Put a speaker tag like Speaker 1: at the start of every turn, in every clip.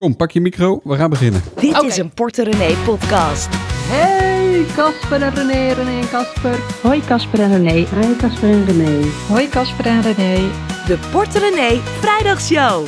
Speaker 1: Kom, pak je micro, we gaan beginnen.
Speaker 2: Dit is een Porter René podcast.
Speaker 3: Hey, Casper en René, René en Casper.
Speaker 4: Hoi Casper en René.
Speaker 5: Hoi Casper en René.
Speaker 3: Hoi Casper en René.
Speaker 2: De Porter René Vrijdagshow.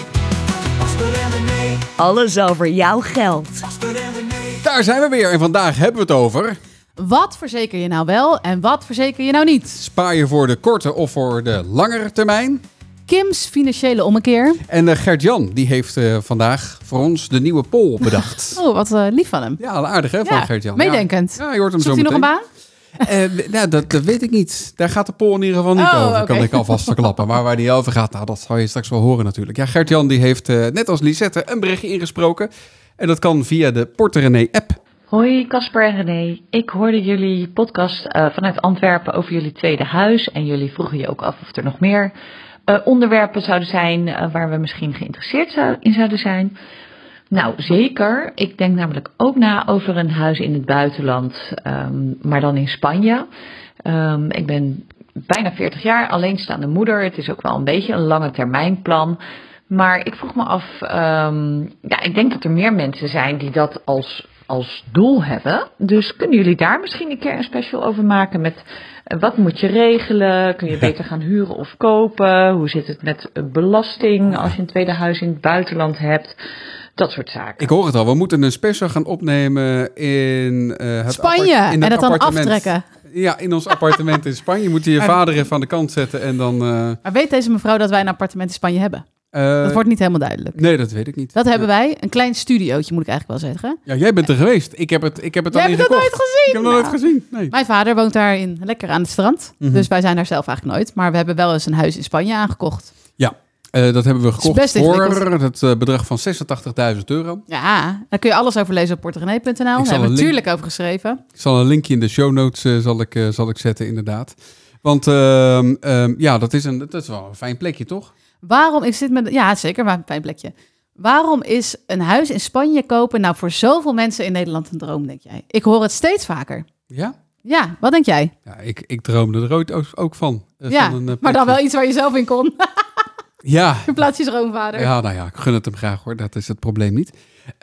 Speaker 2: Alles over jouw geld.
Speaker 1: Daar zijn we weer en vandaag hebben we het over...
Speaker 6: Wat verzeker je nou wel en wat verzeker je nou niet?
Speaker 1: Spaar je voor de korte of voor de langere termijn?
Speaker 6: Kim's financiële ommekeer.
Speaker 1: En Gert-Jan, die heeft vandaag voor ons de nieuwe poll bedacht.
Speaker 6: Oh, wat lief van hem.
Speaker 1: Ja, al aardig hè, van Gert-Jan.
Speaker 6: Meedenkend.
Speaker 1: Ja, je hoort hem
Speaker 6: Zoekt
Speaker 1: zo
Speaker 6: hij nog
Speaker 1: meteen.
Speaker 6: een baan?
Speaker 1: Nou, dat weet ik niet. Daar gaat de poll in ieder geval niet over,
Speaker 6: oké.
Speaker 1: kan ik alvast verklappen. Maar waar die over gaat, nou, dat zal je straks wel horen natuurlijk. Ja, Gert-Jan die heeft net als Lisette een berichtje ingesproken. En dat kan via de Porter René app.
Speaker 4: Hoi Casper en René. Ik hoorde jullie podcast vanuit Antwerpen over jullie tweede huis. En jullie vroegen je ook af of er nog meer onderwerpen zouden zijn waar we misschien geïnteresseerd in zouden zijn. Nou, zeker. Ik denk namelijk ook na over een huis in het buitenland, maar dan in Spanje. Ik ben bijna 40 jaar, alleenstaande moeder. Het is ook wel een beetje een lange termijn plan. Maar ik vroeg me af, ik denk dat er meer mensen zijn die dat als doel hebben. Dus kunnen jullie daar misschien een keer een special over maken met wat moet je regelen? Kun je beter gaan huren of kopen? Hoe zit het met belasting als je een tweede huis in het buitenland hebt? Dat soort zaken.
Speaker 1: Ik hoor het al, we moeten een special gaan opnemen in het
Speaker 6: Spanje
Speaker 1: in
Speaker 6: en
Speaker 1: het
Speaker 6: dat dan
Speaker 1: appartement.
Speaker 6: aftrekken.
Speaker 1: Ja, in ons appartement in Spanje. Moet je vader even aan de kant zetten en dan...
Speaker 6: Maar weet deze mevrouw dat wij een appartement in Spanje hebben? Dat wordt niet helemaal duidelijk.
Speaker 1: Nee, dat weet ik niet.
Speaker 6: Dat hebben wij. Een klein studiootje, moet ik eigenlijk wel zeggen.
Speaker 1: Ja, jij bent er geweest. Ik heb het
Speaker 6: Jij
Speaker 1: al niet
Speaker 6: hebt het
Speaker 1: gekocht.
Speaker 6: nooit gezien?
Speaker 1: Ik heb het nog nooit gezien. Nee.
Speaker 6: Mijn vader woont daarin lekker aan het strand.
Speaker 1: Mhm.
Speaker 6: Dus wij zijn daar zelf eigenlijk nooit. Maar we hebben wel eens een huis in Spanje aangekocht.
Speaker 1: Ja, dat hebben we gekocht
Speaker 6: best
Speaker 1: voor
Speaker 6: ingewikkeld.
Speaker 1: het bedrag van €86.000.
Speaker 6: Ja, daar kun je alles over lezen op porterrené.nl. Daar hebben we
Speaker 1: een link-
Speaker 6: natuurlijk over geschreven.
Speaker 1: Ik zal een linkje in de show notes zal ik zetten, inderdaad. Want dat is wel een fijn plekje, toch?
Speaker 6: Waarom, ja zeker, maar een fijn plekje. Waarom is een huis in Spanje kopen nou voor zoveel mensen in Nederland een droom, denk jij? Ik hoor het steeds vaker.
Speaker 1: Ja?
Speaker 6: Ja, wat denk jij?
Speaker 1: Ja, ik droomde er ooit ook van.
Speaker 6: Ja,
Speaker 1: van een,
Speaker 6: maar
Speaker 1: plekje.
Speaker 6: dan wel iets waar je zelf in kon.
Speaker 1: Ja.
Speaker 6: In plaats van je schoonvader.
Speaker 1: Ja, nou ja, ik gun het hem graag hoor. Dat is het probleem niet.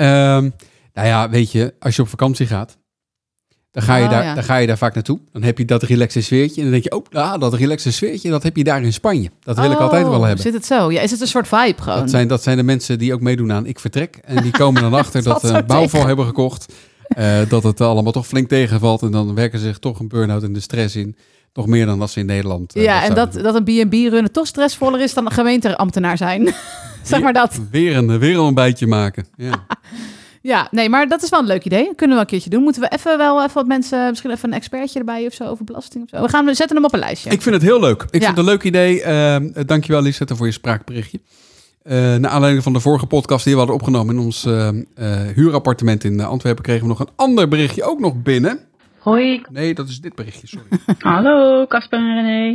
Speaker 1: Weet je, als je op vakantie gaat, dan ga je daar vaak naartoe. Dan heb je dat relaxe sfeertje. En dan denk je, dat relaxe sfeertje, dat heb je daar in Spanje. Dat wil ik altijd wel hebben.
Speaker 6: Zit het zo? Ja, is het een soort vibe gewoon?
Speaker 1: Dat zijn de mensen die ook meedoen aan Ik Vertrek. En die komen dan achter dat
Speaker 6: Dat
Speaker 1: ze
Speaker 6: zo
Speaker 1: een bouwval
Speaker 6: tegen.
Speaker 1: hebben gekocht. Dat het allemaal toch flink tegenvalt. En dan werken ze zich toch een burn-out en de stress in. Nog meer dan als ze in Nederland...
Speaker 6: Ja, en
Speaker 1: zouden doen.
Speaker 6: dat een B&B-runnen toch stressvoller is dan een gemeenteambtenaar zijn. Zeg maar dat.
Speaker 1: Weer een ontbijtje maken. Ja.
Speaker 6: Ja, nee, maar dat is wel een leuk idee. Kunnen we wel een keertje doen. Moeten we even wat mensen, misschien even een expertje erbij of zo over belasting of zo. We zetten hem op een lijstje.
Speaker 1: Ik vind het heel leuk. Ik vind
Speaker 6: Ja.
Speaker 1: het een leuk idee. Dankjewel Lisette voor je spraakberichtje. Naar aanleiding van de vorige podcast die we hadden opgenomen in ons huurappartement in Antwerpen kregen we nog een ander berichtje ook nog binnen.
Speaker 4: Hoi.
Speaker 1: Nee, dat is dit berichtje, sorry.
Speaker 5: Hallo Casper en René.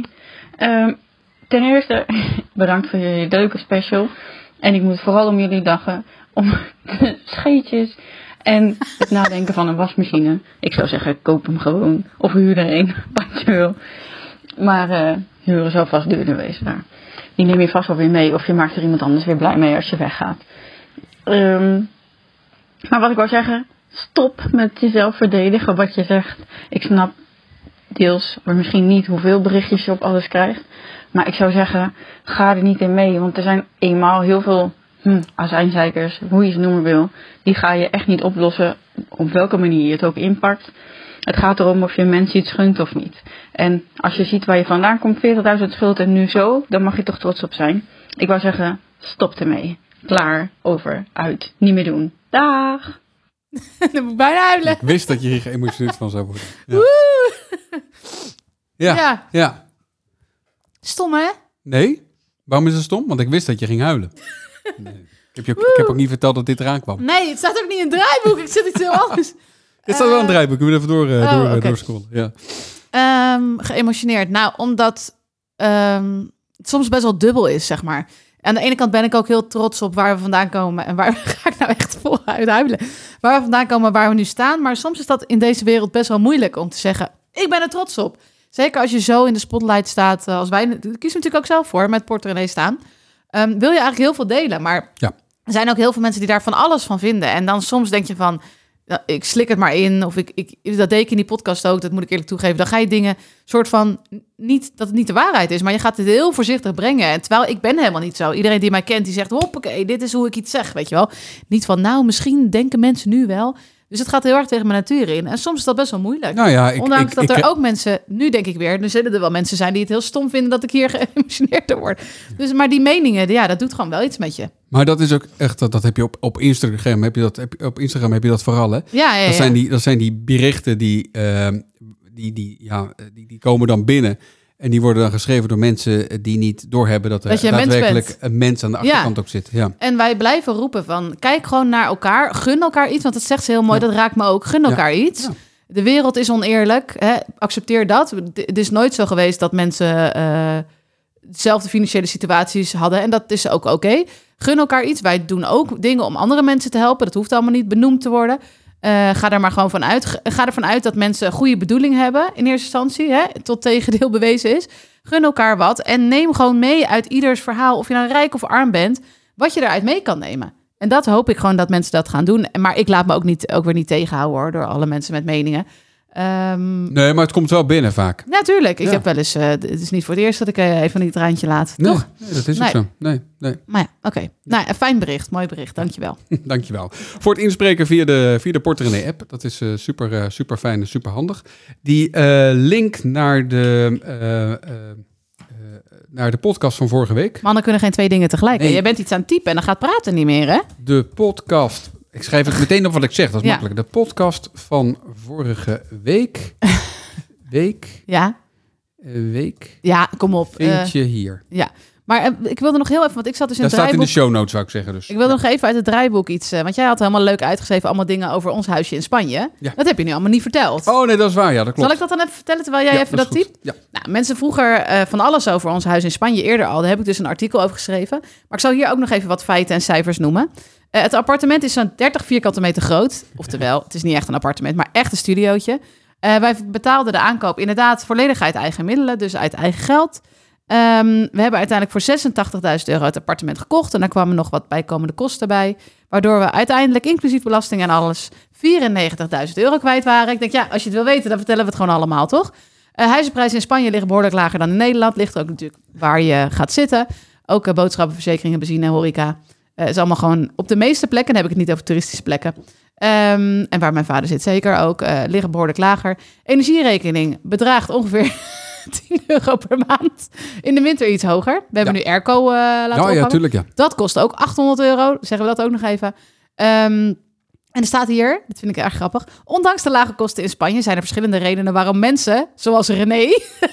Speaker 5: Ten eerste, bedankt voor jullie leuke special. En ik moet vooral om jullie lachen om de scheetjes en het nadenken van een wasmachine. Ik zou zeggen, koop hem gewoon. Of huur er een, wat je wil. Maar huren zal vast duurder wezen daar. Die neem je vast wel weer mee of je maakt er iemand anders weer blij mee als je weggaat. Maar wat ik wou zeggen, stop met jezelf verdedigen wat je zegt. Ik snap deels, maar misschien niet hoeveel berichtjes je op alles krijgt. Maar ik zou zeggen, ga er niet in mee. Want er zijn eenmaal heel veel azijnzeikers, hoe je ze noemen wil. Die ga je echt niet oplossen op welke manier je het ook inpakt. Het gaat erom of je mensen iets gunt of niet. En als je ziet waar je vandaan komt, 40.000 schuld en nu zo, dan mag je toch trots op zijn. Ik wou zeggen, stop ermee. Klaar, over, uit, niet meer doen. Dag!
Speaker 6: Dan moet ik bijna huilen.
Speaker 1: Ik wist dat je hier geëmotioneerd van zou worden. Ja.
Speaker 6: Woe!
Speaker 1: Ja. Ja.
Speaker 6: Stom, hè?
Speaker 1: Nee? Waarom is het stom? Want ik wist dat je ging huilen. Nee. Ik heb ook niet verteld dat dit eraan kwam.
Speaker 6: Nee, het staat ook niet in het draaiboek. Ik zit iets heel anders.
Speaker 1: Dit staat wel een draaiboek. Ik moet even
Speaker 6: oké.
Speaker 1: doorscrollen. Ja.
Speaker 6: Geëmotioneerd. Nou, omdat het soms best wel dubbel is, zeg maar. Aan de ene kant ben ik ook heel trots op waar we vandaan komen. En waar ga ik nou echt voluit huilen? Waar we vandaan komen, waar we nu staan. Maar soms is dat in deze wereld best wel moeilijk om te zeggen, ik ben er trots op. Zeker als je zo in de spotlight staat, als wij, kies natuurlijk ook zelf voor, met Porter René staan. Wil je eigenlijk heel veel delen. Maar Er zijn ook heel veel mensen die daar van alles van vinden. En dan soms denk je van, ik slik het maar in. Of dat deed ik in die podcast ook, dat moet ik eerlijk toegeven. Dan ga je dingen soort van, niet dat het niet de waarheid is, maar je gaat het heel voorzichtig brengen. En terwijl ik ben helemaal niet zo. Iedereen die mij kent, die zegt, hoppakee, dit is hoe ik iets zeg, weet je wel. Niet van, nou, misschien denken mensen nu wel. Dus het gaat heel erg tegen mijn natuur in. En soms is dat best wel moeilijk.
Speaker 1: Nou ja,
Speaker 6: Ondanks dat er ook mensen, nu denk ik weer, nu zullen er wel mensen zijn die het heel stom vinden dat ik hier geëmotioneerd door word. Dus, maar die meningen, ja, dat doet gewoon wel iets met je.
Speaker 1: Maar dat is ook echt, dat heb je op Instagram, op Instagram heb je dat vooral, hè?
Speaker 6: Ja.
Speaker 1: Dat zijn die berichten die komen dan binnen. En die worden dan geschreven door mensen die niet doorhebben dat er daadwerkelijk een mens aan de achterkant ook zit. Ja.
Speaker 6: En wij blijven roepen van, kijk gewoon naar elkaar, gun elkaar iets. Want dat zegt ze heel mooi, dat raakt me ook. Gun elkaar iets. Ja. De wereld is oneerlijk, hè? Accepteer dat. Het is nooit zo geweest dat mensen dezelfde financiële situaties hadden. En dat is ook oké. Gun elkaar iets. Wij doen ook dingen om andere mensen te helpen. Dat hoeft allemaal niet benoemd te worden. Ga er maar gewoon vanuit. Ga ervan uit dat mensen goede bedoeling hebben in eerste instantie, hè, tot tegendeel bewezen is. Gun elkaar wat en neem gewoon mee uit ieders verhaal, of je nou rijk of arm bent, wat je eruit mee kan nemen. En dat hoop ik gewoon dat mensen dat gaan doen. Maar ik laat me ook weer niet tegenhouden hoor, door alle mensen met meningen.
Speaker 1: Nee, maar het komt wel binnen vaak.
Speaker 6: Natuurlijk. Ik heb wel eens, het is niet voor het eerst dat ik even niet traantje laat, toch?
Speaker 1: Nee, dat is ook zo. Nee.
Speaker 6: Maar ja, oké. Nou, een fijn bericht, mooi bericht, dankjewel.
Speaker 1: Dankjewel. Voor het inspreken via de Porte René app. Dat is super fijn en super handig. Die link naar de podcast van vorige week.
Speaker 6: Mannen kunnen geen twee dingen tegelijk. Nee. Jij bent iets aan het typen en dan gaat praten niet meer, hè?
Speaker 1: De podcast. Ik schrijf het meteen op wat ik zeg, dat is makkelijk. De podcast van vorige week.
Speaker 6: Ja.
Speaker 1: Week.
Speaker 6: Ja, kom op.
Speaker 1: Vind je hier.
Speaker 6: Ja. Maar ik wilde nog heel even, want ik zat dus in het draaiboek.
Speaker 1: Dat staat in de show notes, zou ik zeggen. Dus.
Speaker 6: Ik wilde nog even uit het draaiboek iets, want jij had helemaal leuk uitgeschreven, allemaal dingen over ons huisje in Spanje. Ja. Dat heb je nu allemaal niet verteld.
Speaker 1: Oh nee, dat is waar, ja, dat klopt.
Speaker 6: Zal ik dat dan even vertellen, terwijl jij even dat typt?
Speaker 1: Ja.
Speaker 6: Nou, mensen vroegen van alles over ons huis in Spanje eerder al. Daar heb ik dus een artikel over geschreven. Maar ik zal hier ook nog even wat feiten en cijfers noemen. Het appartement is zo'n 30 vierkante meter groot. Oftewel, het is niet echt een appartement, maar echt een studiootje. Wij betaalden de aankoop inderdaad volledig uit eigen middelen, dus uit eigen geld. We hebben uiteindelijk voor €86.000 het appartement gekocht. En daar kwamen nog wat bijkomende kosten bij. Waardoor we uiteindelijk, inclusief belasting en alles, €94.000 kwijt waren. Ik denk, ja, als je het wil weten, dan vertellen we het gewoon allemaal, toch? Huizenprijzen in Spanje liggen behoorlijk lager dan in Nederland. Ligt ook natuurlijk waar je gaat zitten. Ook boodschappen, verzekeringen, benzine, horeca. Is allemaal gewoon op de meeste plekken. Dan heb ik het niet over toeristische plekken. En waar mijn vader zit zeker ook. Liggen behoorlijk lager. Energierekening bedraagt ongeveer €10 per maand. In de winter iets hoger. We hebben nu airco laten ophangen.
Speaker 1: Ja, tuurlijk, ja.
Speaker 6: Dat kost ook €800. Zeggen we dat ook nog even. En er staat hier, dat vind ik erg grappig. Ondanks de lage kosten in Spanje zijn er verschillende redenen waarom mensen, zoals René,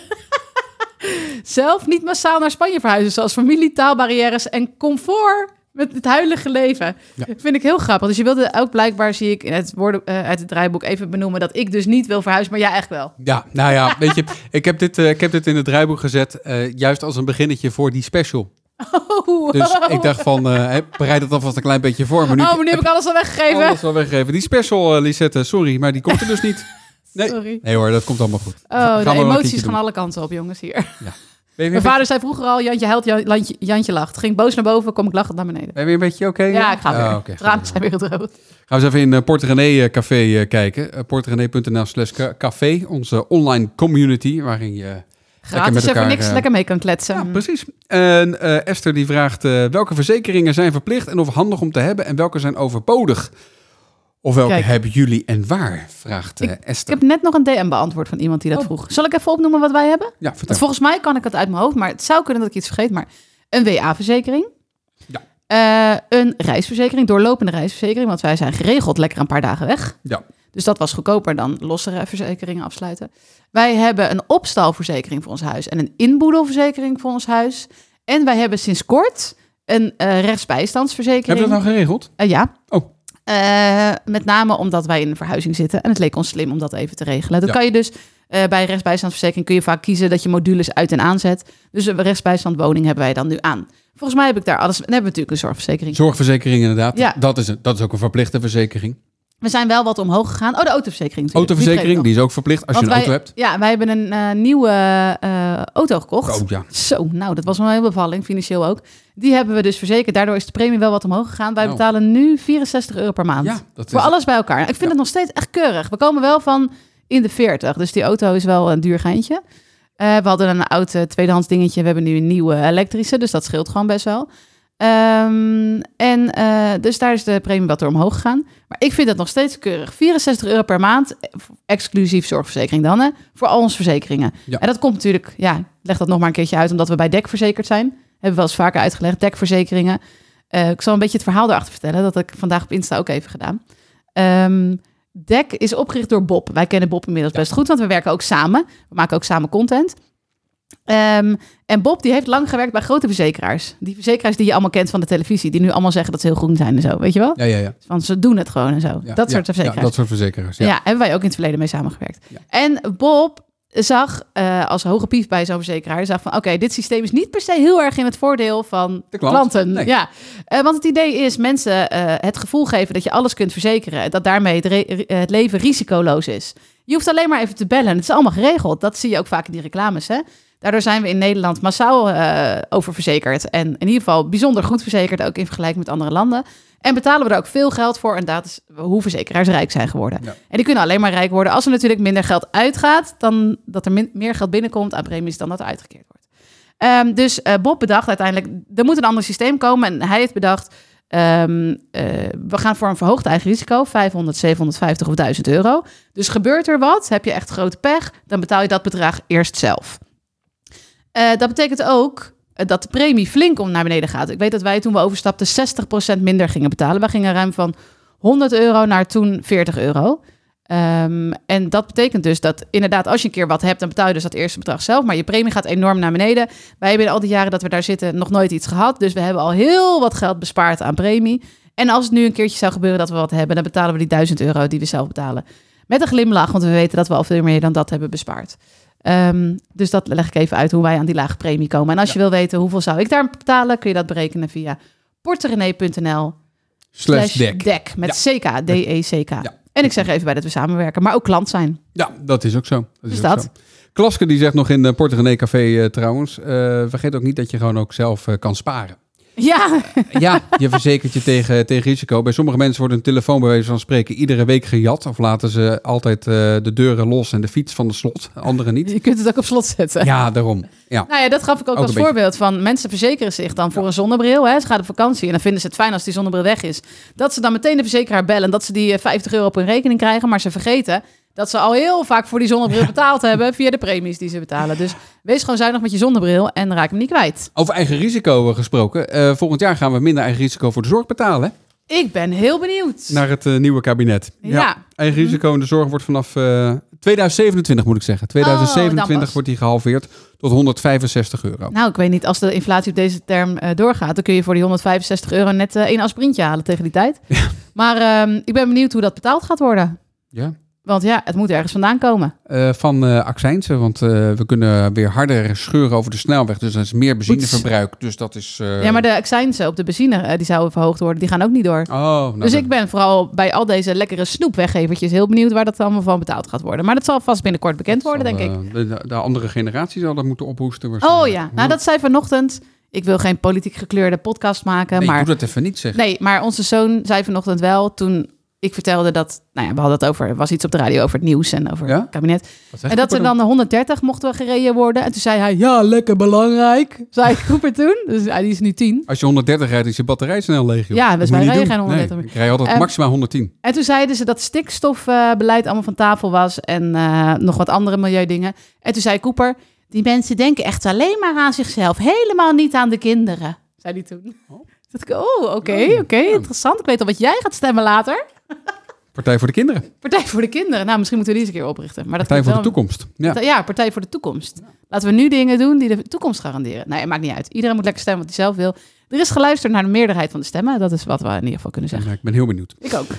Speaker 6: zelf niet massaal naar Spanje verhuizen. Zoals familie, taalbarrières en comfort met het huidige leven. Ja. Vind ik heel grappig. Dus je wilde ook blijkbaar, zie ik in het woorden uit het draaiboek even benoemen, dat ik dus niet wil verhuizen, maar jij echt wel.
Speaker 1: Ja, nou ja, weet je, ik heb dit in het draaiboek gezet, juist als een beginnetje voor die special.
Speaker 6: Oh.
Speaker 1: Dus ik dacht van, bereid het alvast een klein beetje voor. Maar
Speaker 6: nu heb ik alles al weggegeven.
Speaker 1: Alles al weggegeven. Die special, Lisette, sorry, maar die komt er dus niet. Nee.
Speaker 6: Sorry.
Speaker 1: Nee hoor, dat komt allemaal goed.
Speaker 6: De emoties gaan alle kanten op, jongens, hier. Ja. Mijn vader zei vroeger al, Jantje huilt, Jantje lacht. Ging boos naar boven, kom ik lachend naar beneden.
Speaker 1: Ben je weer een beetje oké?
Speaker 6: Ja, ik ga weer. Okay, tranen zijn weer droog.
Speaker 1: Gaan we eens even in Porte René Café kijken. porterené.nl/café, onze online community, waarin je
Speaker 6: gratis even niks lekker mee kan kletsen.
Speaker 1: Ja, precies. En Esther die vraagt, welke verzekeringen zijn verplicht en of handig om te hebben en welke zijn overbodig? Of welke hebben jullie en waar? Vraagt Esther.
Speaker 6: Ik heb net nog een DM beantwoord van iemand die dat vroeg. Zal ik even opnoemen wat wij hebben?
Speaker 1: Ja, vertel.
Speaker 6: Want volgens mij kan ik het uit mijn hoofd, maar het zou kunnen dat ik iets vergeet. Maar een WA-verzekering. Ja. Een reisverzekering, doorlopende reisverzekering. Want wij zijn geregeld lekker een paar dagen weg. Ja. Dus dat was goedkoper dan losse verzekeringen afsluiten. Wij hebben een opstalverzekering voor ons huis en een inboedelverzekering voor ons huis. En wij hebben sinds kort een rechtsbijstandsverzekering.
Speaker 1: Hebben we dat nou geregeld?
Speaker 6: Ja. Oh. Met name omdat wij in een verhuizing zitten. En het leek ons slim om dat even te regelen. Dat kan je dus bij rechtsbijstandsverzekering kun je vaak kiezen dat je modules uit- en aanzet. Dus een rechtsbijstandwoning hebben wij dan nu aan. Volgens mij heb ik daar alles. Dan hebben we natuurlijk een zorgverzekering.
Speaker 1: Zorgverzekering inderdaad. Ja. Dat is ook een verplichte verzekering.
Speaker 6: We zijn wel wat omhoog gegaan. Oh, de autoverzekering natuurlijk.
Speaker 1: Autoverzekering, die is ook verplicht als je een auto hebt.
Speaker 6: Ja, wij hebben een nieuwe auto gekocht.
Speaker 1: Oh, ja.
Speaker 6: Zo, nou, dat was wel een hele bevalling, financieel ook. Die hebben we dus verzekerd. Daardoor is de premie wel wat omhoog gegaan. Wij betalen nu €64 per maand.
Speaker 1: Ja, dat
Speaker 6: voor
Speaker 1: is
Speaker 6: alles bij elkaar. Ik vind het nog steeds echt keurig. We komen wel van in de 40. Dus die auto is wel een duur geintje. We hadden een oud tweedehands dingetje. We hebben nu een nieuwe elektrische. Dus dat scheelt gewoon best wel. Dus daar is de premie wat door omhoog gegaan. Maar ik vind het nog steeds keurig. €64 per maand, exclusief zorgverzekering dan, hè, voor al onze verzekeringen.
Speaker 1: Ja.
Speaker 6: En dat komt natuurlijk, ja, ik leg dat nog maar een keertje uit, omdat we bij DEC verzekerd zijn. Hebben we wel eens vaker uitgelegd, DEC-verzekeringen. Ik zal een beetje het verhaal erachter vertellen. Dat ik vandaag op Insta ook even gedaan. DEC is opgericht door Bob. Wij kennen Bob inmiddels best goed, want we werken ook samen. We maken ook samen content. En Bob die heeft lang gewerkt bij grote verzekeraars. Die verzekeraars die je allemaal kent van de televisie. Die nu allemaal zeggen dat ze heel groen zijn en zo. Weet je wel?
Speaker 1: Ja.
Speaker 6: Van ze doen het gewoon en zo. Dat soort verzekeraars.
Speaker 1: Ja, dat soort verzekeraars. Ja.
Speaker 6: Ja, hebben wij ook in het verleden mee samengewerkt.
Speaker 1: Ja.
Speaker 6: En Bob zag als hoge pief bij zo'n verzekeraar... zag van oké, dit systeem is niet per se heel erg in het voordeel van
Speaker 1: de klant.
Speaker 6: Klanten.
Speaker 1: Nee.
Speaker 6: Ja. Want het idee is mensen het gevoel geven dat je alles kunt verzekeren. Dat daarmee het leven risicoloos is. Je hoeft alleen maar even te bellen. Het is allemaal geregeld. Dat zie je ook vaak in die reclames, hè? Daardoor zijn we in Nederland massaal oververzekerd. En in ieder geval bijzonder goed verzekerd, ook in vergelijking met andere landen. En betalen we er ook veel geld voor. En dat is hoe verzekeraars rijk zijn geworden. Ja. En die kunnen alleen maar rijk worden als er natuurlijk minder geld uitgaat... dan dat er meer geld binnenkomt aan premies dan dat er uitgekeerd wordt. Dus Bob bedacht uiteindelijk, er moet een ander systeem komen. En hij heeft bedacht, we gaan voor een verhoogd eigen risico, 500, 750 of €1000. Dus gebeurt er wat, heb je echt grote pech, dan betaal je dat bedrag eerst zelf. Dat betekent ook dat de premie flink om naar beneden gaat. Ik weet dat wij toen we overstapten 60% minder gingen betalen. Wij gingen ruim van €100 naar toen €40. En dat betekent dus dat inderdaad als je een keer wat hebt... dan betaal je dus dat eerste bedrag zelf. Maar je premie gaat enorm naar beneden. Wij hebben in al die jaren dat we daar zitten nog nooit iets gehad. Dus we hebben al heel wat geld bespaard aan premie. En als het nu een keertje zou gebeuren dat we wat hebben... dan betalen we die €1000 die we zelf betalen. Met een glimlach, want we weten dat we al veel meer dan dat hebben bespaard. Dus dat leg ik even uit hoe wij aan die lage premie komen. En als je wil weten hoeveel zou ik daar betalen... kun je dat berekenen via porterenee.nl/DEC met CK, DECK. Ja. En ik zeg even bij dat we samenwerken, maar ook klant zijn.
Speaker 1: Ja, dat is ook zo.
Speaker 6: Dat.
Speaker 1: Zo. Klaske die zegt nog in de Porter René Café trouwens... vergeet ook niet dat je gewoon ook zelf kan sparen.
Speaker 6: Ja.
Speaker 1: Ja, je verzekert je tegen risico. Bij sommige mensen wordt een telefoon bij wijze van spreken iedere week gejat. Of laten ze altijd de deuren los en de fiets van de slot. Anderen niet.
Speaker 6: Je kunt het ook op slot zetten.
Speaker 1: Ja, daarom. Ja.
Speaker 6: Nou ja, dat gaf ik ook als voorbeeld van mensen verzekeren zich dan voor een zonnebril. Hè. Ze gaan op vakantie en dan vinden ze het fijn als die zonnebril weg is. Dat ze dan meteen de verzekeraar bellen dat ze die €50 op hun rekening krijgen. Maar ze vergeten dat ze al heel vaak voor die zonnebril betaald hebben via de premies die ze betalen. Dus wees gewoon zuinig met je zonnebril en raak hem niet kwijt.
Speaker 1: Over eigen risico gesproken. Volgend jaar gaan we minder eigen risico voor de zorg betalen. Hè?
Speaker 6: Ik ben heel benieuwd.
Speaker 1: Naar het nieuwe kabinet.
Speaker 6: Ja.
Speaker 1: Eigen risico in de zorg wordt vanaf 2027 moet ik zeggen. 2027 wordt die gehalveerd tot €165.
Speaker 6: Nou, ik weet niet, als de inflatie op deze term doorgaat... dan kun je voor die €165 net 1 aspirintje halen tegen die tijd. Ja. Maar ik ben benieuwd hoe dat betaald gaat worden.
Speaker 1: Ja.
Speaker 6: Want ja, het moet ergens vandaan komen.
Speaker 1: Van accijnsen, want we kunnen weer harder scheuren over de snelweg. Dus dat is meer benzineverbruik. Dus dat is...
Speaker 6: Ja, maar de accijnsen op de benzine, die zouden verhoogd worden. Die gaan ook niet door.
Speaker 1: Oh, nou
Speaker 6: dus ik ben vooral bij al deze lekkere snoepweggevertjes heel benieuwd waar dat allemaal van betaald gaat worden. Maar dat zal vast binnenkort bekend worden, denk ik.
Speaker 1: De andere generatie zal dat moeten ophoesten.
Speaker 6: Oh ja, nou dat zei vanochtend... Ik wil geen politiek gekleurde podcast maken.
Speaker 1: Nee,
Speaker 6: maar
Speaker 1: doe dat even niet, zeg.
Speaker 6: Nee, maar onze zoon zei vanochtend wel toen... Ik vertelde dat, nou ja, we hadden het over, er was iets op de radio over het nieuws en over het kabinet. En dat er dan de 130 mochten gereden worden. En toen zei hij, ja, lekker belangrijk, zei Cooper toen. Dus die is nu 10.
Speaker 1: Als je 100 rijdt, is je batterij snel leeg, joh.
Speaker 6: Ja, dus wij rijden geen 130.
Speaker 1: Nee, ik rij altijd maximaal 110.
Speaker 6: En toen zeiden ze dat stikstofbeleid allemaal van tafel was en nog wat andere milieudingen. En toen zei Cooper, die mensen denken echt alleen maar aan zichzelf, helemaal niet aan de kinderen, zei hij toen. Oké, interessant. Ik weet al wat jij gaat stemmen later.
Speaker 1: Partij voor de Kinderen.
Speaker 6: Partij voor de Kinderen. Nou, misschien moeten we die eens een keer oprichten. Maar dat
Speaker 1: Partij voor de Toekomst.
Speaker 6: Ja, Partij voor de Toekomst. Laten we nu dingen doen die de toekomst garanderen. Nee, het maakt niet uit. Iedereen moet lekker stemmen wat hij zelf wil. Er is geluisterd naar de meerderheid van de stemmen. Dat is wat we in ieder geval kunnen zeggen.
Speaker 1: Ja, ik ben heel benieuwd.
Speaker 6: Ik ook.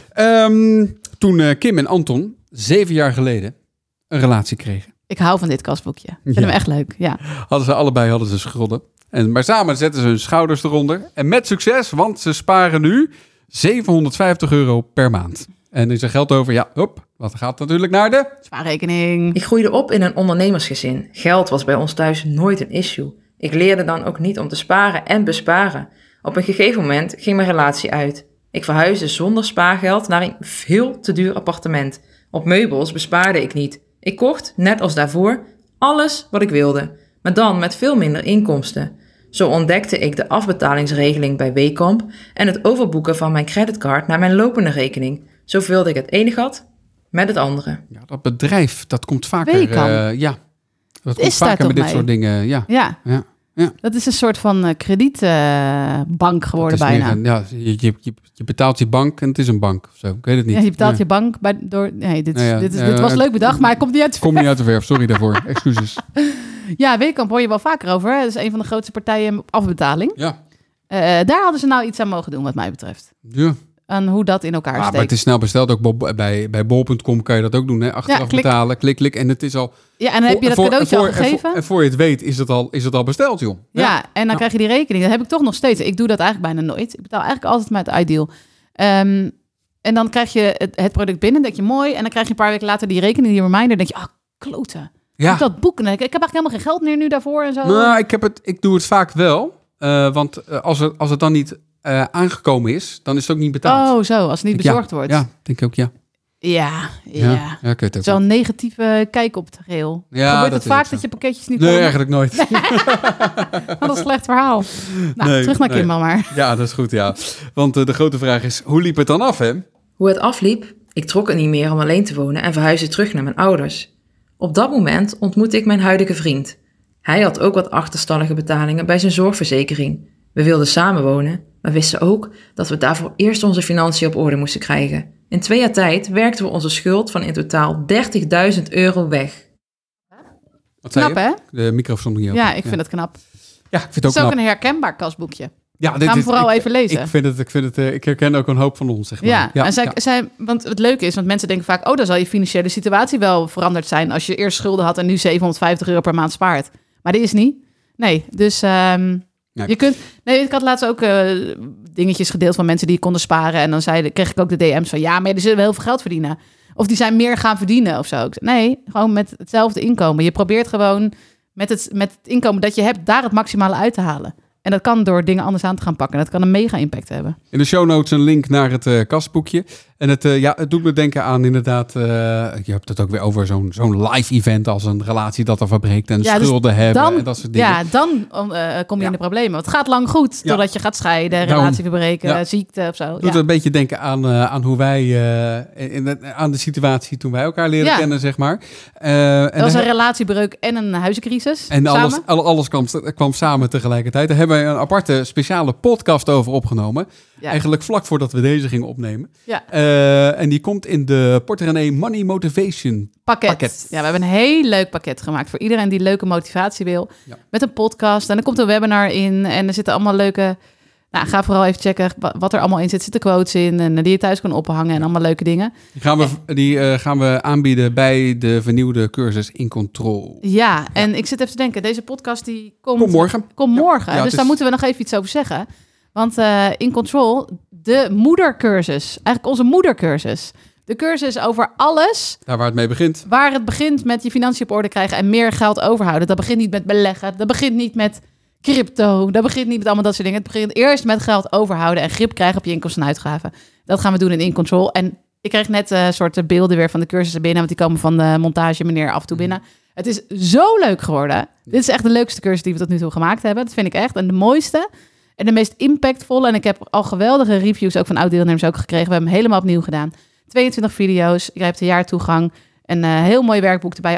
Speaker 1: Toen Kim en Anton 7 jaar geleden een relatie kregen.
Speaker 6: Ik hou van dit kastboekje. Ik vind hem echt leuk, ja.
Speaker 1: Hadden ze schrollen. Maar samen zetten ze hun schouders eronder. En met succes, want ze sparen nu €750 per maand. En is er geld over? Ja, wat gaat natuurlijk naar de...
Speaker 6: Spaarrekening.
Speaker 7: Ik groeide op in een ondernemersgezin. Geld was bij ons thuis nooit een issue. Ik leerde dan ook niet om te sparen en besparen. Op een gegeven moment ging mijn relatie uit. Ik verhuisde zonder spaargeld naar een veel te duur appartement. Op meubels bespaarde ik niet. Ik kocht, net als daarvoor, alles wat ik wilde. Maar dan met veel minder inkomsten. Zo ontdekte ik de afbetalingsregeling bij Weekamp en het overboeken van mijn creditcard naar mijn lopende rekening. Zo vulde ik het ene gat met het andere.
Speaker 1: Ja, dat bedrijf, dat komt vaker...
Speaker 6: Weekamp.
Speaker 1: Dat
Speaker 6: Is
Speaker 1: komt
Speaker 6: daar
Speaker 1: vaker
Speaker 6: toch
Speaker 1: met dit
Speaker 6: mee?
Speaker 1: soort dingen. Ja.
Speaker 6: Ja. Dat is een soort van kredietbank geworden
Speaker 1: Het is
Speaker 6: bijna.
Speaker 1: meer een- je betaalt je bank en het is een bank of zo. Ik weet het niet.
Speaker 6: Ja, je betaalt je bank door... Nee, dit was leuk bedacht, maar hij komt niet uit de
Speaker 1: Kom niet uit de verf, sorry daarvoor. Excuses.
Speaker 6: Ja, Weekamp hoor je wel vaker over. Hè? Dat is een van de grootste partijen op afbetaling.
Speaker 1: Ja.
Speaker 6: Daar hadden ze nou iets aan mogen doen, wat mij betreft.
Speaker 1: Ja.
Speaker 6: Aan hoe dat in elkaar steekt.
Speaker 1: Maar het is snel besteld. Ook bij bol.com kan je dat ook doen. Hè? Achteraf
Speaker 6: klik.
Speaker 1: betalen, klik. En het is al...
Speaker 6: Ja, en dan heb je dat cadeautje al gegeven.
Speaker 1: En voor je het weet is het al besteld, joh.
Speaker 6: Ja, en dan krijg je die rekening. Dat heb ik toch nog steeds. Ik doe dat eigenlijk bijna nooit. Ik betaal eigenlijk altijd met Ideal. En dan krijg je het product binnen, denk je mooi. En dan krijg je een paar weken later die rekening, die reminder. Dan denk je, kloten.
Speaker 1: Ja.
Speaker 6: Ik dat boeken. Ik heb eigenlijk helemaal geen geld meer nu daarvoor en zo.
Speaker 1: Nou, ik doe het vaak wel. Want als het dan niet aangekomen is, dan is het ook niet betaald.
Speaker 6: Oh, zo. Als het niet bezorgd wordt.
Speaker 1: Ja, denk ik ook, ja.
Speaker 6: Ja.
Speaker 1: Ja, ik weet het ook.
Speaker 6: Zo'n negatieve kijk op het geheel.
Speaker 1: Ja,
Speaker 6: Gebeurt
Speaker 1: dat
Speaker 6: het
Speaker 1: is
Speaker 6: vaak
Speaker 1: ook
Speaker 6: dat je pakketjes niet
Speaker 1: Nee,
Speaker 6: komen?
Speaker 1: eigenlijk nooit.
Speaker 6: Wat een slecht verhaal. Nou,
Speaker 1: Nee,
Speaker 6: terug naar
Speaker 1: nee.
Speaker 6: Kimbal maar.
Speaker 1: Ja, dat is goed, ja. Want de grote vraag is, hoe liep het dan af, hè?
Speaker 7: Hoe het afliep? Ik trok het niet meer om alleen te wonen en verhuisde terug naar mijn ouders. Op dat moment ontmoette ik mijn huidige vriend. Hij had ook wat achterstallige betalingen bij zijn zorgverzekering. We wilden samenwonen, maar wisten ook dat we daarvoor eerst onze financiën op orde moesten krijgen. In 2 jaar tijd werkten we onze schuld van in totaal €30.000 weg.
Speaker 1: Wat zei
Speaker 6: Knap,
Speaker 1: je?
Speaker 6: hè?
Speaker 1: De microfoon stond niet open.
Speaker 6: Ja, ik vind het knap.
Speaker 1: Ja, ik vind het
Speaker 6: Het
Speaker 1: ook
Speaker 6: is ook
Speaker 1: knap.
Speaker 6: een herkenbaar kasboekje.
Speaker 1: Ja,
Speaker 6: Ga hem vooral even lezen.
Speaker 1: Ik herken ook een hoop van ons, zeg maar.
Speaker 6: Ja, en zij, want het leuke is, want mensen denken vaak, dan zal je financiële situatie wel veranderd zijn als je eerst schulden had en nu €750 per maand spaart. Maar dat is niet. Nee, dus
Speaker 1: Nee.
Speaker 6: je kunt... Nee, ik had laatst ook dingetjes gedeeld van mensen die konden sparen en dan kreeg ik ook de DM's van, ja, maar die zullen wel heel veel geld verdienen. Of die zijn meer gaan verdienen of zo. Nee, gewoon met hetzelfde inkomen. Je probeert gewoon met het inkomen dat je hebt, daar het maximale uit te halen. En dat kan door dingen anders aan te gaan pakken. Dat kan een mega impact hebben.
Speaker 1: In de show notes een link naar het kasboekje. En het doet me denken aan inderdaad... je hebt het ook weer over zo'n live event als een relatie dat er verbreekt en
Speaker 6: Ja, dus
Speaker 1: schulden hebben
Speaker 6: dan-
Speaker 1: en dat soort dingen.
Speaker 6: Ja, dan kom je in de problemen. Want het gaat lang goed,
Speaker 1: Ja.
Speaker 6: totdat je gaat scheiden,
Speaker 1: Daarom.
Speaker 6: relatie verbreken,
Speaker 1: Ja.
Speaker 6: ziekte of zo.
Speaker 1: Doet
Speaker 6: Ja.
Speaker 1: een beetje denken aan hoe wij... aan de situatie toen wij elkaar leren
Speaker 6: Ja.
Speaker 1: kennen, zeg maar.
Speaker 6: Dat was een relatiebreuk en een huizencrisis.
Speaker 1: En
Speaker 6: samen.
Speaker 1: alles kwam samen tegelijkertijd. Daar hebben we een aparte speciale podcast over opgenomen.
Speaker 6: Ja.
Speaker 1: Eigenlijk vlak voordat we deze gingen opnemen.
Speaker 6: Ja.
Speaker 1: En die komt in de Porter René Money Motivation
Speaker 6: Pakket. Ja, we hebben een heel leuk pakket gemaakt voor iedereen die leuke motivatie wil.
Speaker 1: Ja.
Speaker 6: Met een podcast. En er komt een webinar in. En er zitten allemaal leuke... Nou, ga vooral even checken wat er allemaal in zit. Er zitten quotes in en die je thuis kan ophangen en allemaal leuke dingen.
Speaker 1: Die gaan we aanbieden bij de vernieuwde cursus In Control.
Speaker 6: Ja, en ik zit even te denken. Deze podcast die komt
Speaker 1: morgen.
Speaker 6: Komt morgen.
Speaker 1: Ja,
Speaker 6: Dus
Speaker 1: het
Speaker 6: daar
Speaker 1: is-
Speaker 6: moeten we nog even iets over zeggen. Want In Control, de moedercursus. Eigenlijk onze moedercursus. De cursus over alles
Speaker 1: Daar waar het mee begint.
Speaker 6: waar het begint met je financiën op orde krijgen en meer geld overhouden. Dat begint niet met beleggen. Dat begint niet met crypto. Dat begint niet met allemaal dat soort dingen. Het begint eerst met geld overhouden en grip krijgen op je inkomsten en uitgaven. Dat gaan we doen in Control. En ik kreeg net soort beelden weer van de cursussen binnen, want die komen van de montage meneer af en toe binnen. Het is zo leuk geworden. Dit is echt de leukste cursus die we tot nu toe gemaakt hebben. Dat vind ik echt. En de mooiste en de meest impactvolle. En ik heb al geweldige reviews ook van oud-deelnemers ook gekregen. We hebben hem helemaal opnieuw gedaan. 22 video's. Je hebt een jaar toegang. Een heel mooi werkboek erbij.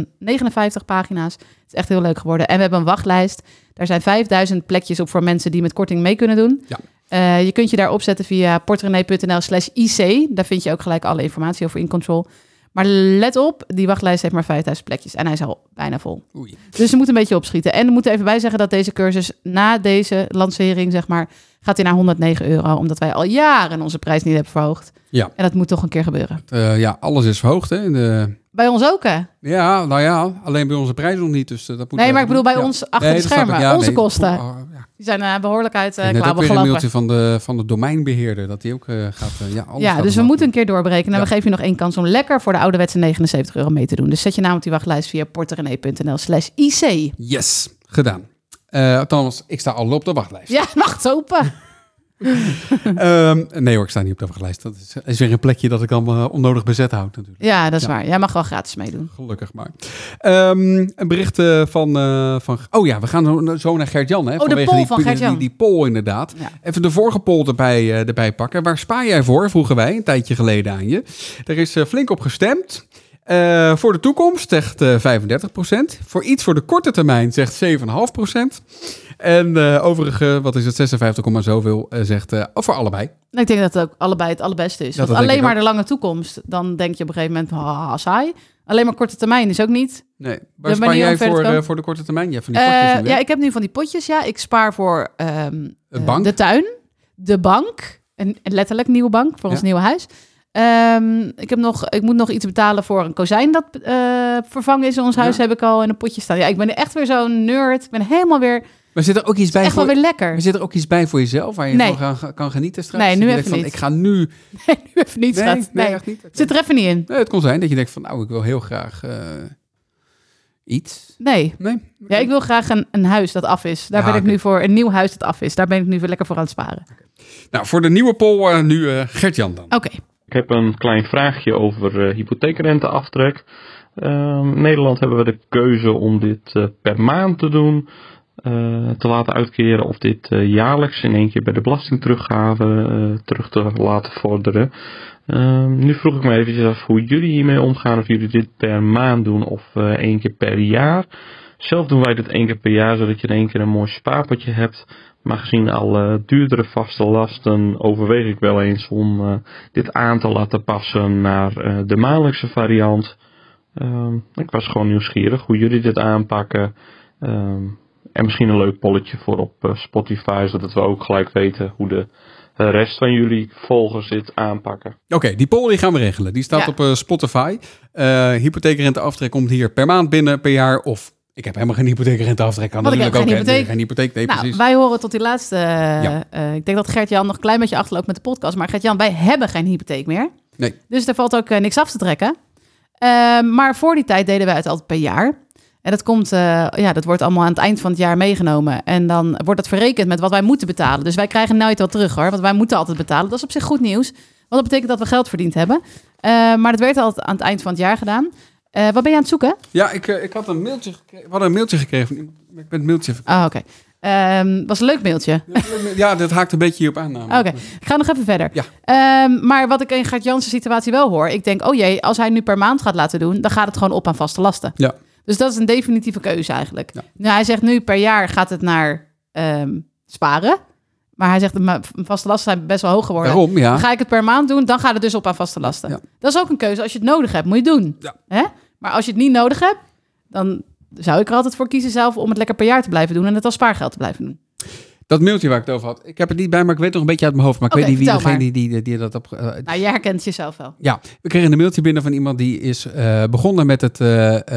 Speaker 6: 59 pagina's. Het is echt heel leuk geworden. En we hebben een wachtlijst. Daar zijn 5000 plekjes op voor mensen die met korting mee kunnen doen.
Speaker 1: Ja.
Speaker 6: Je kunt je daar opzetten via portrenee.nl/IC. Daar vind je ook gelijk alle informatie over In Control. Maar let op, die wachtlijst heeft maar 5000 plekjes. En hij is al bijna vol.
Speaker 1: Oei.
Speaker 6: Dus we moeten een beetje opschieten. En we moeten even bij zeggen dat deze cursus na deze lancering, zeg maar, gaat hij naar €109, omdat wij al jaren onze prijs niet hebben verhoogd.
Speaker 1: Ja.
Speaker 6: En dat moet toch een keer gebeuren.
Speaker 1: Alles is verhoogd, hè?
Speaker 6: Bij ons ook, hè?
Speaker 1: Ja, nou ja, alleen bij onze prijs nog niet. Dus, dat moet
Speaker 6: Nee, maar ik bedoel bij ons achter de schermen. Onze kosten. Die zijn behoorlijk uit klauwen
Speaker 1: gelopen. Ik heb een mailtje
Speaker 6: gelopen.
Speaker 1: van de domeinbeheerder, dat die ook gaat... alles
Speaker 6: Ja,
Speaker 1: gaat
Speaker 6: dus we
Speaker 1: omhoog.
Speaker 6: moeten een keer doorbreken. En we geven je nog 1 kans om lekker voor de ouderwetse €79 mee te doen. Dus zet je naam op die wachtlijst via porterenee.nl/IC.
Speaker 1: Yes, gedaan. Althans, ik sta al op de wachtlijst.
Speaker 6: Ja, wacht open.
Speaker 1: Nee hoor, ik sta niet op de wachtlijst. Dat is weer een plekje dat ik allemaal onnodig bezet houd natuurlijk.
Speaker 6: Ja, dat is waar. Jij mag wel gratis meedoen.
Speaker 1: Gelukkig maar. Een bericht van... Oh ja, we gaan zo naar Gert-Jan. Hè,
Speaker 6: de poll van Gert-Jan.
Speaker 1: Die poll inderdaad. Ja. Even de vorige poll erbij pakken. Waar spaar jij voor, vroegen wij een tijdje geleden aan je. Er is flink op gestemd. Voor de toekomst zegt 35%. Voor iets voor de korte termijn zegt 7,5%. En overige, wat is het, 56, zoveel, zegt voor allebei.
Speaker 6: Ik denk dat het ook allebei het allerbeste is. Want alleen maar de lange toekomst, dan denk je op een gegeven moment, saai. Alleen maar korte termijn is ook niet.
Speaker 1: Nee, waar spaar jij voor de korte termijn? Je hebt van die potjes nu,
Speaker 6: ja, ik heb nu van die potjes, ja. Ik spaar voor
Speaker 1: bank?
Speaker 6: de tuin, de bank, een letterlijk nieuwe bank voor ons nieuwe huis. Ik moet nog iets betalen voor een kozijn dat vervangen is in ons huis, heb ik al in een potje staan. Ja, ik ben echt weer zo'n nerd. Ik ben helemaal weer...
Speaker 1: Maar zit er ook iets bij
Speaker 6: echt wel weer lekker.
Speaker 1: Maar zit er ook iets bij voor jezelf waar je van kan genieten straks?
Speaker 6: Nee, nu even niet.
Speaker 1: Ik ga nu...
Speaker 6: Nee, nu even niet, schat. Nee, echt niet. Zit er even niet in.
Speaker 1: Nee, het kon zijn dat je denkt van, nou, ik wil heel graag iets.
Speaker 6: Nee.
Speaker 1: Okay.
Speaker 6: Ja, ik wil graag een huis dat af is. Daar ben ik nu voor. Een nieuw huis dat af is. Daar ben ik nu weer lekker voor aan het sparen.
Speaker 1: Okay. Nou, voor de nieuwe poll nu Gert-Jan dan.
Speaker 6: Oké.
Speaker 8: Ik heb een klein vraagje over hypotheekrenteaftrek. In Nederland hebben we de keuze om dit per maand te doen. Te laten uitkeren of dit jaarlijks in één keer bij de belastingteruggave terug te laten vorderen. Nu vroeg ik me eventjes af hoe jullie hiermee omgaan. Of jullie dit per maand doen of 1 keer per jaar. Zelf doen wij dit 1 keer per jaar, zodat je in 1 keer een mooi spaarpotje hebt. Maar gezien alle duurdere vaste lasten overweeg ik wel eens om dit aan te laten passen naar de maandelijkse variant. Ik was gewoon nieuwsgierig hoe jullie dit aanpakken. En misschien een leuk polletje voor op Spotify, zodat we ook gelijk weten hoe de rest van jullie volgers dit aanpakken.
Speaker 1: Oké, die poll die gaan we regelen. Die staat op Spotify. Hypotheekrenteaftrek komt hier per maand binnen, per jaar. Of ik heb helemaal geen hypotheekrenteaftrek. Kan natuurlijk ook geen hypotheek. Nee,
Speaker 6: nou,
Speaker 1: precies.
Speaker 6: Wij horen tot die laatste. Ik denk dat Gert-Jan nog een klein beetje achterloopt met de podcast. Maar Gert-Jan, wij hebben geen hypotheek meer.
Speaker 1: Nee.
Speaker 6: Dus er valt ook niks af te trekken. Maar voor die tijd deden wij het altijd per jaar. En dat komt, dat wordt allemaal aan het eind van het jaar meegenomen. En dan wordt dat verrekend met wat wij moeten betalen. Dus wij krijgen nooit wat terug hoor. Want wij moeten altijd betalen. Dat is op zich goed nieuws. Want dat betekent dat we geld verdiend hebben. Maar dat werd altijd aan het eind van het jaar gedaan. Wat ben je aan het zoeken?
Speaker 1: Ja, ik had een mailtje gekregen. We hadden een mailtje gekregen. Ik ben het mailtje vergeten.
Speaker 6: Oké. Was een leuk mailtje.
Speaker 1: Ja, dat haakt een beetje hierop aan.
Speaker 6: Oké, ik ga nog even verder.
Speaker 1: Ja.
Speaker 6: Maar wat ik in Gert-Jan's situatie wel hoor. Ik denk, oh jee, als hij nu per maand gaat laten doen, dan gaat het gewoon op aan vaste lasten.
Speaker 1: Ja.
Speaker 6: Dus dat is een definitieve keuze eigenlijk.
Speaker 1: Ja.
Speaker 6: Nou, hij zegt nu per jaar gaat het naar sparen. Maar hij zegt, de vaste lasten zijn best wel hoog geworden.
Speaker 1: Daarom, ja.
Speaker 6: Ga ik het per maand doen, dan gaat het dus op aan vaste lasten. Ja. Dat is ook een keuze. Als je het nodig hebt, moet je het doen.
Speaker 1: Ja.
Speaker 6: Hè? Maar als je het niet nodig hebt, dan zou ik er altijd voor kiezen zelf om het lekker per jaar te blijven doen en het als spaargeld te blijven doen.
Speaker 1: Dat mailtje waar ik het over had. Ik heb het niet bij, maar ik weet nog een beetje uit mijn hoofd. Maar ik weet niet wie degene die dat op...
Speaker 6: Nou, je herkent jezelf wel.
Speaker 1: Ja, we kregen een mailtje binnen van iemand die is begonnen met het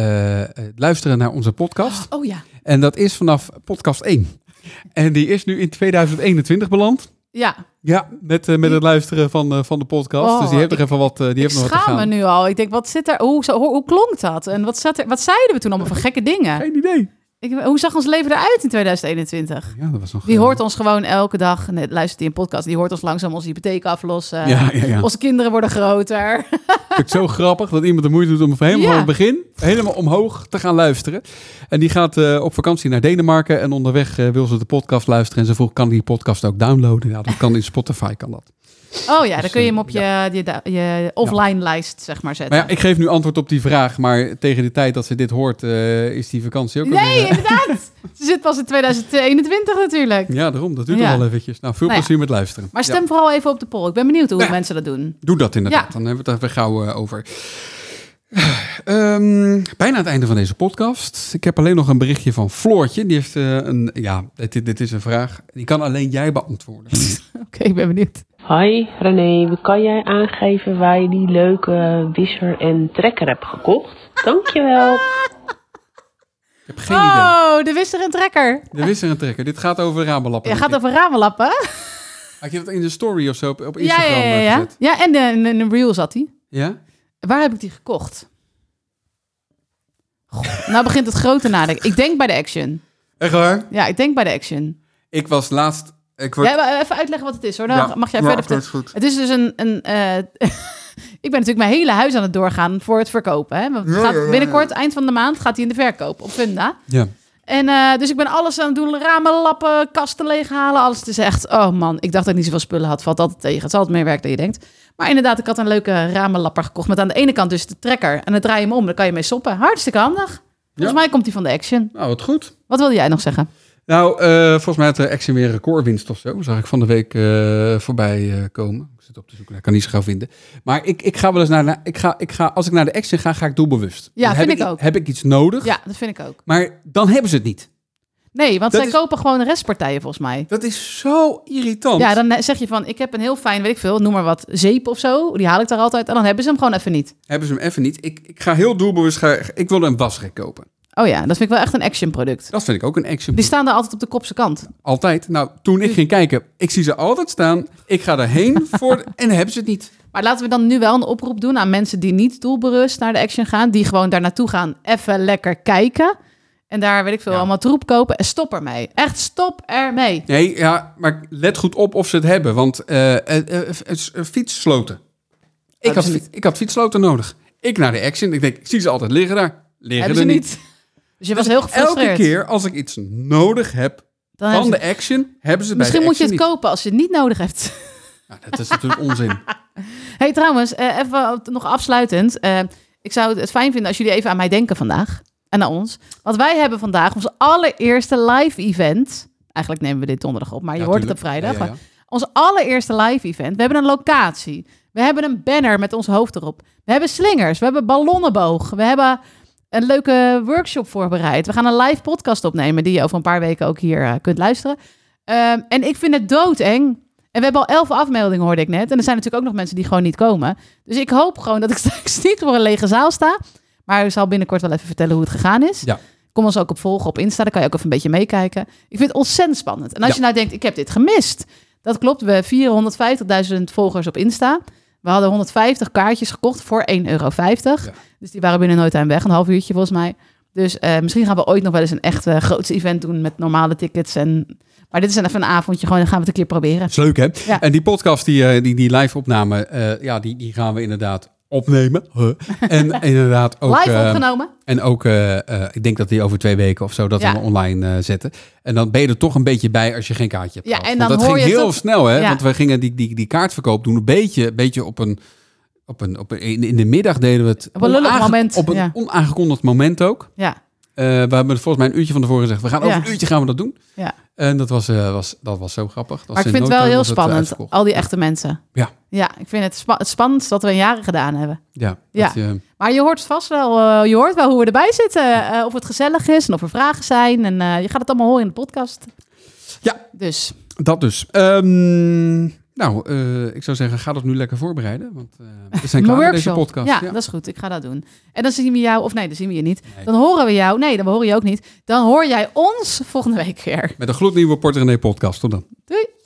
Speaker 1: luisteren naar onze podcast.
Speaker 6: Oh ja.
Speaker 1: En dat is vanaf podcast 1. En die is nu in 2021 beland.
Speaker 6: Ja.
Speaker 1: Ja, met het luisteren van de podcast. Dus die heeft nog even wat die heeft nog wat te gaan.
Speaker 6: Ik schaam me nu al. Ik denk, wat zit er? Hoe klonk dat? En wat zeiden we toen allemaal van gekke dingen?
Speaker 1: Geen idee.
Speaker 6: Hoe zag ons leven eruit in 2021?
Speaker 1: Ja, dat was nog,
Speaker 6: die hoort ons gewoon elke dag, luistert hij een podcast, die hoort ons langzaam onze hypotheek aflossen.
Speaker 1: Ja.
Speaker 6: Onze kinderen worden groter.
Speaker 1: Vind ik zo grappig dat iemand de moeite doet om helemaal van het begin, helemaal omhoog te gaan luisteren. En die gaat op vakantie naar Denemarken en onderweg wil ze de podcast luisteren. En ze vroeg, kan die podcast ook downloaden? Ja, dat kan in Spotify, kan dat.
Speaker 6: Oh ja, dan kun je hem op je offline lijst, zeg maar, zetten.
Speaker 1: Maar ja, ik geef nu antwoord op die vraag, maar tegen de tijd dat ze dit hoort, is die vakantie ook...
Speaker 6: Nee, inderdaad! Ze zit pas in 2021 natuurlijk.
Speaker 1: Ja, daarom. Dat duurt wel eventjes. Nou, veel plezier met luisteren.
Speaker 6: Maar stem vooral even op de poll. Ik ben benieuwd hoe mensen dat doen.
Speaker 1: Doe dat inderdaad. Dan hebben we het er weer gauw over. Bijna het einde van deze podcast. Ik heb alleen nog een berichtje van Floortje. Die heeft dit is een vraag. Die kan alleen jij beantwoorden.
Speaker 6: Oké, ik ben benieuwd.
Speaker 9: Hoi René, kan jij aangeven waar je die leuke wisser en trekker hebt gekocht? Dankjewel.
Speaker 1: Ik heb geen idee.
Speaker 6: Oh, de wisser en trekker.
Speaker 1: De wisser en trekker. Dit gaat over ramenlappen.
Speaker 6: Ja, gaat over ramenlappen.
Speaker 1: Had je dat in de story of zo op Instagram gezet?
Speaker 6: Ja, en in een reel zat hij.
Speaker 1: Ja?
Speaker 6: Waar heb ik die gekocht? Goh, nou begint het grote nadenken. Ik denk bij de Action.
Speaker 1: Echt waar?
Speaker 6: Ja, ik denk bij de Action.
Speaker 1: Ik was laatst...
Speaker 6: Even uitleggen wat het is, hoor. Dan mag jij verder vertellen.
Speaker 1: Goed.
Speaker 6: Het is dus ik ben natuurlijk mijn hele huis aan het doorgaan voor het verkopen. Hè? Want binnenkort, eind van de maand, gaat hij in de verkoop op Funda.
Speaker 1: Ja.
Speaker 6: En dus ik ben alles aan het doen. Ramen, lappen, kasten leeghalen. Alles. Het is echt... Oh man, ik dacht dat ik niet zoveel spullen had. Valt altijd tegen. Het is altijd meer werk dan je denkt. Maar inderdaad, ik had een leuke ramenlapper gekocht. Met aan de ene kant dus de trekker. En dan draai je hem om. Dan kan je mee soppen. Hartstikke handig. Volgens mij komt hij van de Action.
Speaker 1: Nou, wat goed.
Speaker 6: Wat wilde jij nog zeggen?
Speaker 1: Nou, volgens mij had de Action weer een recordwinst of zo. Zag ik van de week voorbij komen. Ik zit op te zoeken. Ik kan niet zo gauw vinden. Maar ik ga wel eens als ik naar de Action ga ik doelbewust.
Speaker 6: Ja, vind ik ook.
Speaker 1: Heb ik iets nodig?
Speaker 6: Ja, dat vind ik ook.
Speaker 1: Maar dan hebben ze het niet.
Speaker 6: Nee, want zij kopen gewoon restpartijen volgens mij.
Speaker 1: Dat is zo irritant.
Speaker 6: Ja, dan zeg je van, ik heb een heel fijn, weet ik veel, noem maar wat, zeep of zo. Die haal ik daar altijd. En dan hebben ze hem gewoon even niet.
Speaker 1: Hebben ze hem even niet. Ik ga heel doelbewust, ik wilde een wasrek kopen.
Speaker 6: Oh ja, dat vind ik wel echt een Action product.
Speaker 1: Dat vind ik ook een Action product.
Speaker 6: Die staan daar altijd op de kopse kant.
Speaker 1: Altijd. Nou, toen ik ging kijken, ik zie ze altijd staan. Ik ga daarheen en dan hebben ze het niet.
Speaker 6: Maar laten we dan nu wel een oproep doen aan mensen die niet doelbewust naar de Action gaan. Die gewoon daar naartoe gaan, even lekker kijken. En daar, weet ik veel, allemaal troep kopen. En stop ermee. Echt, stop ermee.
Speaker 1: Nee, ja, maar let goed op of ze het hebben. Want fietssloten. Ik had fietssloten nodig. Ik naar de Action. Ik denk, ik zie ze altijd liggen daar. Liggen er niet.
Speaker 6: Dus je was heel gefrustreerd.
Speaker 1: Elke keer als ik iets nodig heb dan van de Action, hebben ze
Speaker 6: misschien
Speaker 1: bij de Action
Speaker 6: moet je het kopen als je het niet nodig hebt.
Speaker 1: Nou, dat is natuurlijk onzin.
Speaker 6: Hey, trouwens, even nog afsluitend. Ik zou het fijn vinden als jullie even aan mij denken vandaag. En aan ons. Want wij hebben vandaag ons allereerste live event. Eigenlijk nemen we dit donderdag op, maar je hoort het op vrijdag. Ja. Ons allereerste live event. We hebben een locatie. We hebben een banner met ons hoofd erop. We hebben slingers. We hebben ballonnenboog. We hebben een leuke workshop voorbereid. We gaan een live podcast opnemen die je over een paar weken ook hier kunt luisteren. En ik vind het doodeng. En we hebben al 11 afmeldingen, hoorde ik net. En er zijn natuurlijk ook nog mensen die gewoon niet komen. Dus ik hoop gewoon dat ik straks niet voor een lege zaal sta. Maar ik zal binnenkort wel even vertellen hoe het gegaan is. Ja. Kom ons ook op volgen op Insta. Dan kan je ook even een beetje meekijken. Ik vind het ontzettend spannend. En als je nou denkt, ik heb dit gemist. Dat klopt. We hebben 450.000 volgers op Insta. We hadden 150 kaartjes gekocht voor €1,50. Ja. Dus die waren binnen nooit aan weg. Een half uurtje volgens mij. Dus misschien gaan we ooit nog wel eens een echt grootste event doen met normale tickets. Maar dit is even een avondje. Gewoon, dan gaan we het een keer proberen. Dat
Speaker 1: is leuk, hè?
Speaker 6: Ja.
Speaker 1: En die podcast, die live opname, die gaan we inderdaad opnemen. En inderdaad ook...
Speaker 6: Live opgenomen.
Speaker 1: En ook, ik denk dat die over 2 weken of zo dat we hem online zetten. En dan ben je er toch een beetje bij als je geen kaartje hebt gehad.
Speaker 6: En dan
Speaker 1: want dat
Speaker 6: hoor
Speaker 1: ging
Speaker 6: je
Speaker 1: heel snel, hè?
Speaker 6: Ja.
Speaker 1: Want we gingen die kaartverkoop doen een beetje in de middag deden we het.
Speaker 6: Op een lullig moment.
Speaker 1: Op een onaangekondigd moment ook.
Speaker 6: Ja.
Speaker 1: We hebben volgens mij een uurtje van tevoren gezegd, we gaan over een uurtje gaan we dat doen.
Speaker 6: Ja.
Speaker 1: En dat was zo grappig.
Speaker 6: Maar ik vind het wel heel spannend, al die echte mensen.
Speaker 1: Ja.
Speaker 6: Ja, ik vind het spannendst wat we in jaren gedaan hebben.
Speaker 1: Ja.
Speaker 6: Maar je hoort vast wel, hoe we erbij zitten. Of het gezellig is en of er vragen zijn. En je gaat het allemaal horen in de podcast.
Speaker 1: Ja.
Speaker 6: Dus.
Speaker 1: Dat dus. Ik zou zeggen, ga dat nu lekker voorbereiden. Want we zijn klaar met deze podcast.
Speaker 6: Ja, dat is goed. Ik ga dat doen. En dan zien we jou, of nee, dan zien we je niet. Nee. Dan horen we jou. Nee, dan horen je ook niet. Dan hoor jij ons volgende week weer.
Speaker 1: Met een gloednieuwe Porter René podcast. Tot dan.
Speaker 6: Doei.